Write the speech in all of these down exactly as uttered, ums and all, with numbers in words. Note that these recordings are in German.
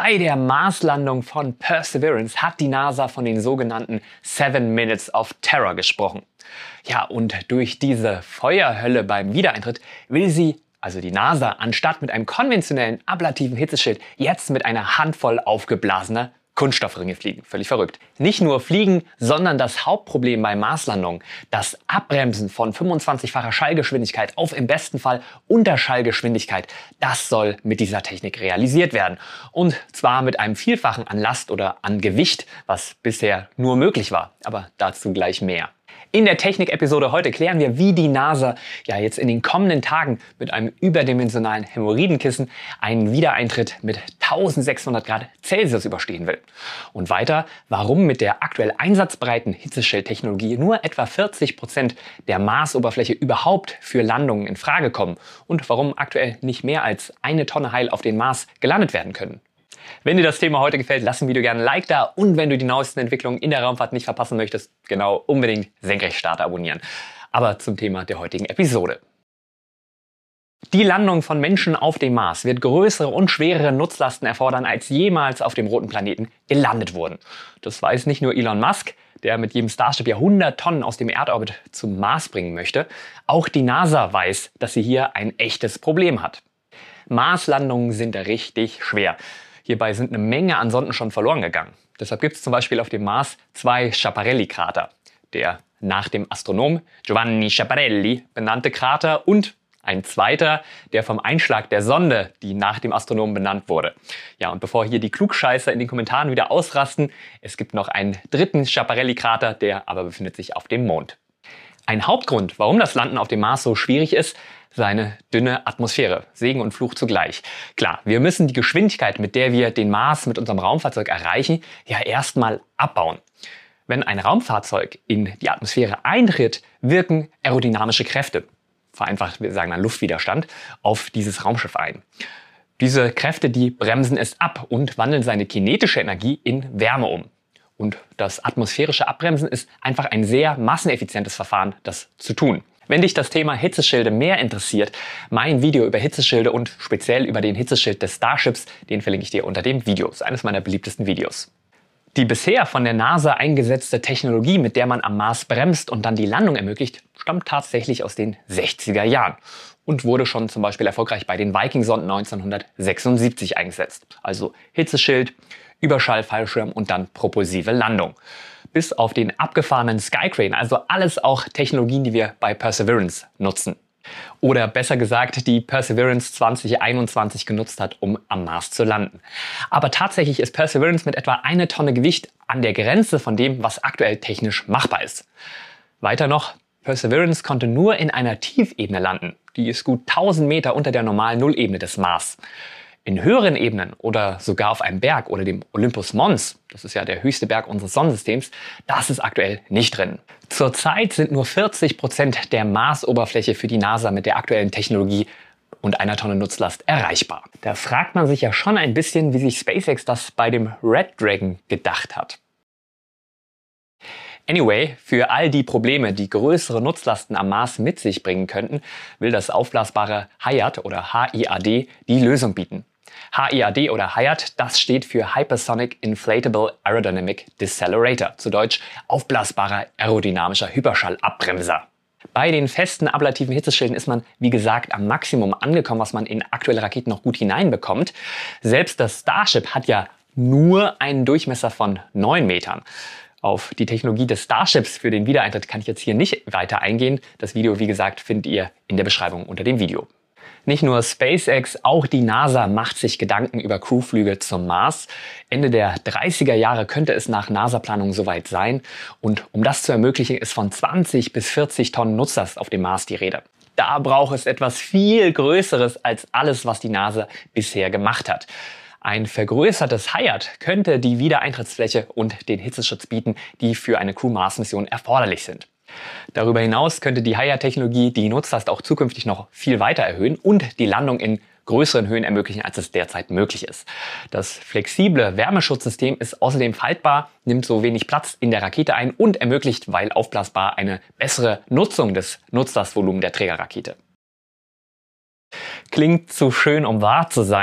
Bei der Marslandung von Perseverance hat die NASA von den sogenannten Seven Minutes of Terror gesprochen. Ja, und durch diese Feuerhölle beim Wiedereintritt will sie, also die NASA, anstatt mit einem konventionellen ablativen Hitzeschild jetzt mit einer Handvoll aufgeblasener Kunststoffringe fliegen. Völlig verrückt. Nicht nur fliegen, sondern das Hauptproblem bei Marslandungen, das Abbremsen von fünfundzwanzigfacher Schallgeschwindigkeit auf im besten Fall Unterschallgeschwindigkeit, das soll mit dieser Technik realisiert werden. Und zwar mit einem Vielfachen an Last oder an Gewicht, was bisher nur möglich war. Aber dazu gleich mehr. In der Technik-Episode heute klären wir, wie die NASA ja jetzt in den kommenden Tagen mit einem überdimensionalen Hämorrhoidenkissen einen Wiedereintritt mit eintausendsechshundert Grad Celsius überstehen will. Und weiter, warum mit der aktuell einsatzbereiten Hitzeschildtechnologie nur etwa vierzig Prozent der Marsoberfläche überhaupt für Landungen in Frage kommen und warum aktuell nicht mehr als eine Tonne Heil auf den Mars gelandet werden können. Wenn dir das Thema heute gefällt, lass dem Video gerne ein Like da und wenn du die neuesten Entwicklungen in der Raumfahrt nicht verpassen möchtest, genau unbedingt Senkrechtstarter abonnieren. Aber zum Thema der heutigen Episode. Die Landung von Menschen auf dem Mars wird größere und schwerere Nutzlasten erfordern, als jemals auf dem roten Planeten gelandet wurden. Das weiß nicht nur Elon Musk, der mit jedem Starship ja hundert Tonnen aus dem Erdorbit zum Mars bringen möchte. Auch die NASA weiß, dass sie hier ein echtes Problem hat. Marslandungen sind richtig schwer. Hierbei sind eine Menge an Sonden schon verloren gegangen. Deshalb gibt es zum Beispiel auf dem Mars zwei Schiaparelli-Krater. Der nach dem Astronom Giovanni Schiaparelli benannte Krater und ein zweiter, der vom Einschlag der Sonde, die nach dem Astronomen benannt wurde. Ja, und bevor hier die Klugscheißer in den Kommentaren wieder ausrasten, es gibt noch einen dritten Schiaparelli-Krater, der aber befindet sich auf dem Mond. Ein Hauptgrund, warum das Landen auf dem Mars so schwierig ist, seine dünne Atmosphäre. Segen und Fluch zugleich. Klar, wir müssen die Geschwindigkeit, mit der wir den Mars mit unserem Raumfahrzeug erreichen, ja erstmal abbauen. Wenn ein Raumfahrzeug in die Atmosphäre eintritt, wirken aerodynamische Kräfte, vereinfacht, wir sagen dann Luftwiderstand, auf dieses Raumschiff ein. Diese Kräfte, die bremsen es ab und wandeln seine kinetische Energie in Wärme um. Und das atmosphärische Abbremsen ist einfach ein sehr masseneffizientes Verfahren, das zu tun. Wenn dich das Thema Hitzeschilde mehr interessiert, mein Video über Hitzeschilde und speziell über den Hitzeschild des Starships, den verlinke ich dir unter dem Video. Das ist eines meiner beliebtesten Videos. Die bisher von der NASA eingesetzte Technologie, mit der man am Mars bremst und dann die Landung ermöglicht, stammt tatsächlich aus den sechziger Jahren und wurde schon zum Beispiel erfolgreich bei den Viking-Sonden neunzehnhundertsechsundsiebzig eingesetzt. Also Hitzeschild, Überschallfallschirm und dann propulsive Landung. Bis auf den abgefahrenen Skycrane, also alles auch Technologien, die wir bei Perseverance nutzen. Oder besser gesagt, die Perseverance zwanzig einundzwanzig genutzt hat, um am Mars zu landen. Aber tatsächlich ist Perseverance mit etwa eine Tonne Gewicht an der Grenze von dem, was aktuell technisch machbar ist. Weiter noch, Perseverance konnte nur in einer Tiefebene landen. Die ist gut tausend Meter unter der normalen Nullebene des Mars. In höheren Ebenen oder sogar auf einem Berg oder dem Olympus Mons, das ist ja der höchste Berg unseres Sonnensystems, das ist aktuell nicht drin. Zurzeit sind nur vierzig Prozent der Marsoberfläche für die NASA mit der aktuellen Technologie und einer Tonne Nutzlast erreichbar. Da fragt man sich ja schon ein bisschen, wie sich SpaceX das bei dem Red Dragon gedacht hat. Anyway, für all die Probleme, die größere Nutzlasten am Mars mit sich bringen könnten, will das aufblasbare HIAD oder H I A D die Lösung bieten. H I A D oder HIAD, das steht für Hypersonic Inflatable Aerodynamic Decelerator, zu Deutsch aufblasbarer aerodynamischer Hyperschallabbremser. Bei den festen ablativen Hitzeschilden ist man, wie gesagt, am Maximum angekommen, was man in aktuelle Raketen noch gut hineinbekommt. Selbst das Starship hat ja nur einen Durchmesser von neun Metern. Auf die Technologie des Starships für den Wiedereintritt kann ich jetzt hier nicht weiter eingehen. Das Video, wie gesagt, findet ihr in der Beschreibung unter dem Video. Nicht nur SpaceX, auch die NASA macht sich Gedanken über Crewflüge zum Mars. Ende der dreißiger Jahre könnte es nach NASA-Planung soweit sein. Und um das zu ermöglichen, ist von zwanzig bis vierzig Tonnen Nutzlast auf dem Mars die Rede. Da braucht es etwas viel Größeres als alles, was die NASA bisher gemacht hat. Ein vergrößertes HIAD könnte die Wiedereintrittsfläche und den Hitzeschutz bieten, die für eine Crew-Mars-Mission erforderlich sind. Darüber hinaus könnte die HIAD-Technologie die Nutzlast auch zukünftig noch viel weiter erhöhen und die Landung in größeren Höhen ermöglichen, als es derzeit möglich ist. Das flexible Wärmeschutzsystem ist außerdem faltbar, nimmt so wenig Platz in der Rakete ein und ermöglicht, weil aufblasbar, eine bessere Nutzung des Nutzlastvolumens der Trägerrakete. Klingt zu schön, um wahr zu sein.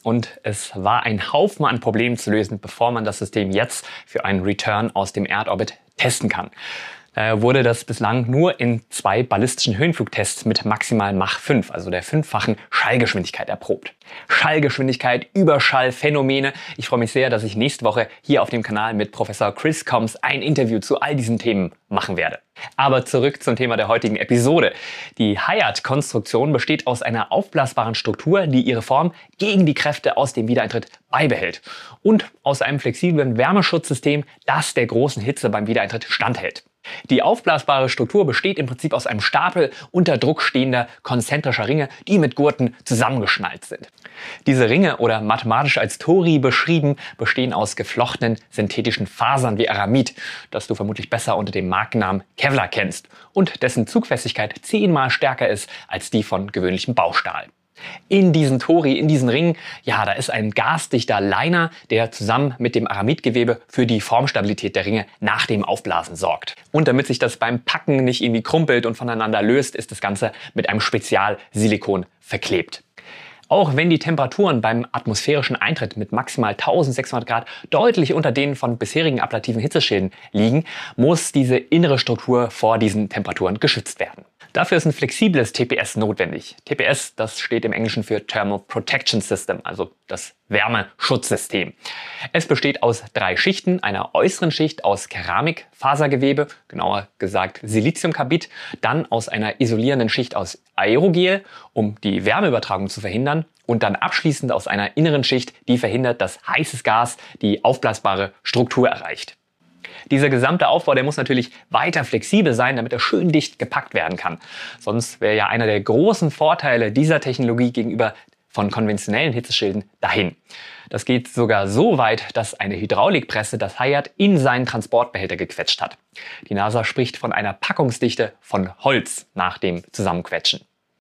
und es war ein Haufen an Problemen zu lösen, bevor man das System jetzt für einen Return aus dem Erdorbit testen kann. Daher wurde das bislang nur in zwei ballistischen Höhenflugtests mit maximal Mach fünf, also der fünffachen Schallgeschwindigkeit, erprobt. Schallgeschwindigkeit, Überschallphänomene. Ich freue mich sehr, dass ich nächste Woche hier auf dem Kanal mit Professor Chris Combs ein Interview zu all diesen Themen machen werde. Aber zurück zum Thema der heutigen Episode. Die Hayat-Konstruktion besteht aus einer aufblasbaren Struktur, die ihre Form gegen die Kräfte aus dem Wiedereintritt beibehält. Und aus einem flexiblen Wärmeschutzsystem, das der großen Hitze beim Wiedereintritt standhält. Die aufblasbare Struktur besteht im Prinzip aus einem Stapel unter Druck stehender konzentrischer Ringe, die mit Gurten zusammengeschnallt sind. Diese Ringe, oder mathematisch als Tori beschrieben, bestehen aus geflochtenen synthetischen Fasern wie Aramid, das du vermutlich besser unter dem Markennamen Kevlar kennst und dessen Zugfestigkeit zehnmal stärker ist als die von gewöhnlichem Baustahl. In diesen Tori, in diesen Ringen, ja, da ist ein gasdichter Liner, der zusammen mit dem Aramidgewebe für die Formstabilität der Ringe nach dem Aufblasen sorgt. Und damit sich das beim Packen nicht irgendwie krumpelt und voneinander löst, ist das Ganze mit einem Spezialsilikon verklebt. Auch wenn die Temperaturen beim atmosphärischen Eintritt mit maximal eintausendsechshundert Grad deutlich unter denen von bisherigen ablativen Hitzeschilden liegen, muss diese innere Struktur vor diesen Temperaturen geschützt werden. Dafür ist ein flexibles T P S notwendig. T P S, das steht im Englischen für Thermal Protection System, also das Wärmeschutzsystem. Es besteht aus drei Schichten, einer äußeren Schicht aus Keramikfasergewebe, genauer gesagt Siliziumkarbid, dann aus einer isolierenden Schicht aus Aerogel, um die Wärmeübertragung zu verhindern, und dann abschließend aus einer inneren Schicht, die verhindert, dass heißes Gas die aufblasbare Struktur erreicht. Dieser gesamte Aufbau, der muss natürlich weiter flexibel sein, damit er schön dicht gepackt werden kann. Sonst wäre ja einer der großen Vorteile dieser Technologie gegenüber von konventionellen Hitzeschilden dahin. Das geht sogar so weit, dass eine Hydraulikpresse das Hayat in seinen Transportbehälter gequetscht hat. Die NASA spricht von einer Packungsdichte von Holz nach dem Zusammenquetschen.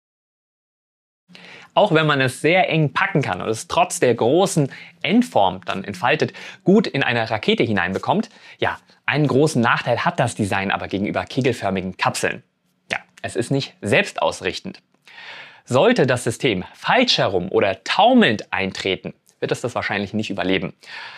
Auch wenn man es sehr eng packen kann und es trotz der großen Endform dann entfaltet gut in eine Rakete hineinbekommt, ja, einen großen Nachteil hat das Design aber gegenüber kegelförmigen Kapseln. Ja, es ist nicht selbstausrichtend. Sollte das System falsch herum oder taumelnd eintreten, wird es das wahrscheinlich nicht überleben.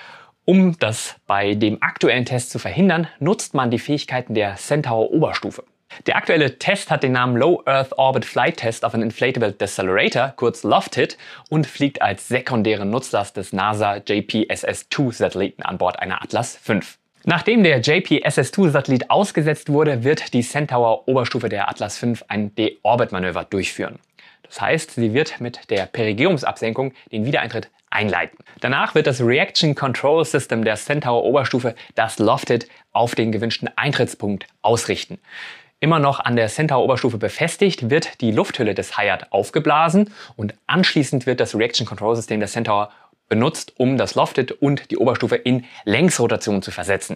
Um das bei dem aktuellen Test zu verhindern, nutzt man die Fähigkeiten der Centaur-Oberstufe. Der aktuelle Test hat den Namen Low Earth Orbit Flight Test of an Inflatable Decelerator, kurz LOFTID, und fliegt als sekundäre Nutzlast des NASA J P S S zwei Satelliten an Bord einer Atlas fünf. Nachdem der J P S S zwei Satellit ausgesetzt wurde, wird die Centaur-Oberstufe der Atlas fünf ein De-Orbit-Manöver durchführen. Das heißt, sie wird mit der Perigeumsabsenkung den Wiedereintritt einleiten. Danach wird das Reaction Control System der Centaur-Oberstufe das LOFTID auf den gewünschten Eintrittspunkt ausrichten. Immer noch an der Centaur-Oberstufe befestigt, wird die Lufthülle des Hayat aufgeblasen und anschließend wird das Reaction Control System der Centaur benutzt, um das LOFTID und die Oberstufe in Längsrotation zu versetzen.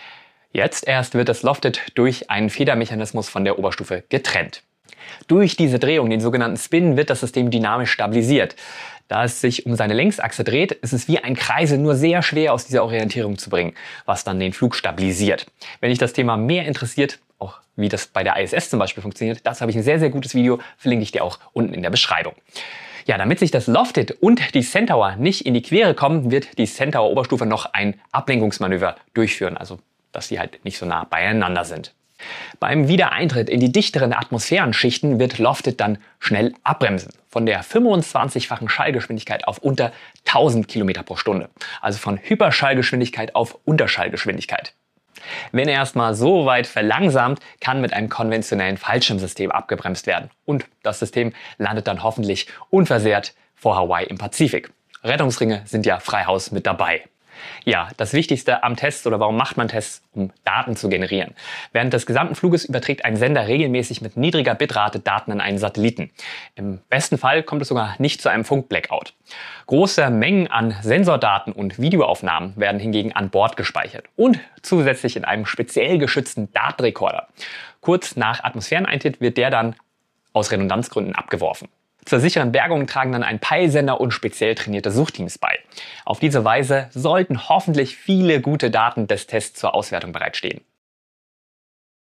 Jetzt erst wird das LOFTID durch einen Federmechanismus von der Oberstufe getrennt. Durch diese Drehung, den sogenannten Spin, wird das System dynamisch stabilisiert. Da es sich um seine Längsachse dreht, ist es wie ein Kreisel nur sehr schwer aus dieser Orientierung zu bringen, was dann den Flug stabilisiert. Wenn dich das Thema mehr interessiert, auch wie das bei der I S S zum Beispiel funktioniert, dazu habe ich ein sehr, sehr gutes Video, verlinke ich dir auch unten in der Beschreibung. Ja, damit sich das LOFTID und die Centaur nicht in die Quere kommen, wird die Centaur-Oberstufe noch ein Ablenkungsmanöver durchführen, also dass sie halt nicht so nah beieinander sind. Beim Wiedereintritt in die dichteren Atmosphärenschichten wird LOFTID dann schnell abbremsen. Von der fünfundzwanzigfachen Schallgeschwindigkeit auf unter tausend Kilometer pro Stunde. Also von Hyperschallgeschwindigkeit auf Unterschallgeschwindigkeit. Wenn er erstmal so weit verlangsamt, kann mit einem konventionellen Fallschirmsystem abgebremst werden. Und das System landet dann hoffentlich unversehrt vor Hawaii im Pazifik. Rettungsringe sind ja frei Haus mit dabei. Ja, das Wichtigste am Test, oder warum macht man Tests? Um Daten zu generieren. Während des gesamten Fluges überträgt ein Sender regelmäßig mit niedriger Bitrate Daten an einen Satelliten. Im besten Fall kommt es sogar nicht zu einem Funk-Blackout. Große Mengen an Sensordaten und Videoaufnahmen werden hingegen an Bord gespeichert und zusätzlich in einem speziell geschützten Datenrekorder. Kurz nach Atmosphäreneintritt wird der dann aus Redundanzgründen abgeworfen. Zur sicheren Bergung tragen dann ein Peilsender und speziell trainierte Suchteams bei. Auf diese Weise sollten hoffentlich viele gute Daten des Tests zur Auswertung bereitstehen.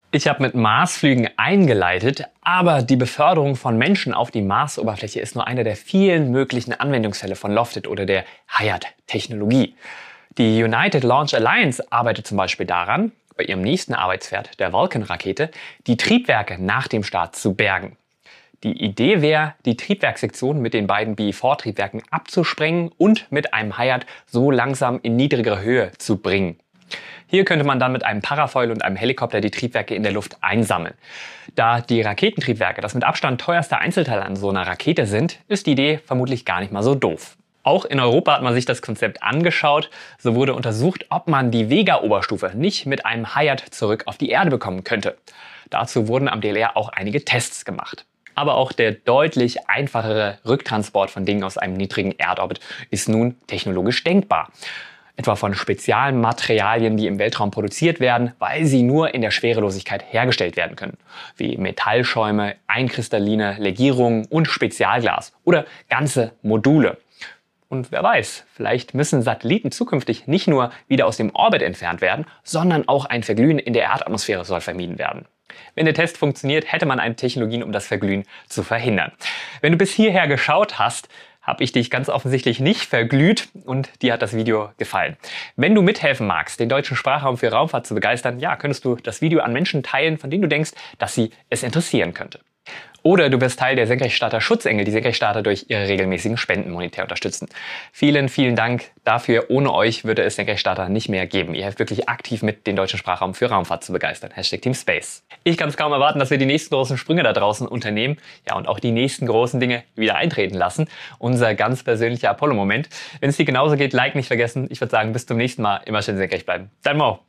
Ich habe mit Marsflügen eingeleitet, aber die Beförderung von Menschen auf die Marsoberfläche ist nur einer der vielen möglichen Anwendungsfälle von Lofted oder der Hayat-Technologie. Die United Launch Alliance arbeitet zum Beispiel daran, bei ihrem nächsten Arbeitspferd, der Vulcan-Rakete, die Triebwerke nach dem Start zu bergen. Die Idee wäre, die Triebwerkssektion mit den beiden B E vier Triebwerken abzusprengen und mit einem Hayat so langsam in niedrigere Höhe zu bringen. Hier könnte man dann mit einem Parafoil und einem Helikopter die Triebwerke in der Luft einsammeln. Da die Raketentriebwerke das mit Abstand teuerste Einzelteil an so einer Rakete sind, ist die Idee vermutlich gar nicht mal so doof. Auch in Europa hat man sich das Konzept angeschaut. So wurde untersucht, ob man die Vega-Oberstufe nicht mit einem Hayat zurück auf die Erde bekommen könnte. Dazu wurden am D L R auch einige Tests gemacht. Aber auch der deutlich einfachere Rücktransport von Dingen aus einem niedrigen Erdorbit ist nun technologisch denkbar. Etwa von Spezialmaterialien, die im Weltraum produziert werden, weil sie nur in der Schwerelosigkeit hergestellt werden können. Wie Metallschäume, einkristalline Legierungen und Spezialglas oder ganze Module. Und wer weiß, vielleicht müssen Satelliten zukünftig nicht nur wieder aus dem Orbit entfernt werden, sondern auch ein Verglühen in der Erdatmosphäre soll vermieden werden. Wenn der Test funktioniert, hätte man eine Technologie, um das Verglühen zu verhindern. Wenn du bis hierher geschaut hast, habe ich dich ganz offensichtlich nicht verglüht und dir hat das Video gefallen. Wenn du mithelfen magst, den deutschen Sprachraum für Raumfahrt zu begeistern, ja, könntest du das Video an Menschen teilen, von denen du denkst, dass sie es interessieren könnte. Oder du wirst Teil der Senkrechtstarter Schutzengel, die Senkrechtstarter durch ihre regelmäßigen Spenden monetär unterstützen. Vielen, vielen Dank dafür. Ohne euch würde es Senkrechtstarter nicht mehr geben. Ihr helft wirklich aktiv mit, den deutschen Sprachraum für Raumfahrt zu begeistern. Hashtag Team Space. Ich kann es kaum erwarten, dass wir die nächsten großen Sprünge da draußen unternehmen. Ja, und auch die nächsten großen Dinge wieder eintreten lassen. Unser ganz persönlicher Apollo-Moment. Wenn es dir genauso geht, Like nicht vergessen. Ich würde sagen, bis zum nächsten Mal. Immer schön senkrecht bleiben. Dein Mo.